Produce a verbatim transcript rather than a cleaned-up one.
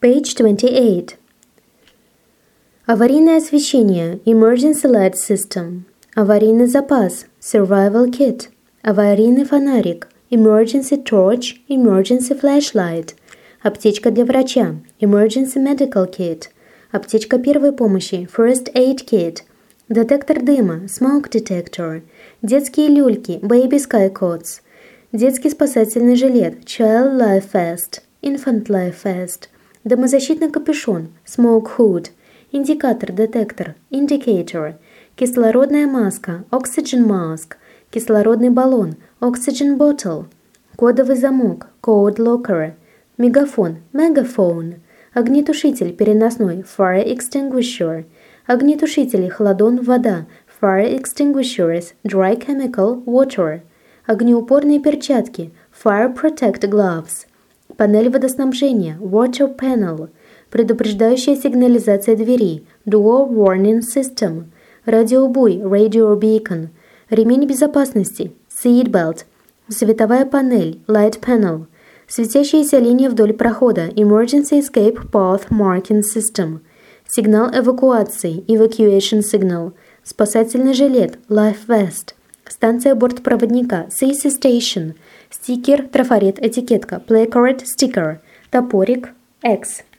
Page twenty-eight. Аварийное освещение Emergency Light System. Аварийный запас Survival Kit. Аварийный фонарик Emergency Torch, Emergency Flashlight. Аптечка для врача Emergency Medical Kit. Аптечка первой помощи First Aid Kit. Детектор дыма Smoke Detector. Детские люльки Baby Sky Coats. Детский спасательный жилет Child Life Vest, Infant Life Vest. Дымозащитный капюшон Smoke Hood. Индикатор-детектор Indicator. Кислородная маска Oxygen Mask. Кислородный баллон Oxygen Bottle. Кодовый замок Code Locker. Мегафон Megaphone. Огнетушитель переносной Fire Extinguisher. Огнетушители хладон вода Fire Extinguishers Dry Chemical Water. Огнеупорные перчатки Fire Protect Gloves. Панель водоснабжения Water Panel. Предупреждающая сигнализация двери Door Warning System. Радиобуй Radio Beacon. Ремень безопасности Seatbelt. Световая панель Light Panel. Светящаяся линия вдоль прохода Emergency Escape Path Marking System. Сигнал эвакуации Evacuation Signal. Спасательный жилет Life Vest. Станция бортпроводника си эс си Station. Стикер, трафарет, этикетка Placard Sticker. Топорик X.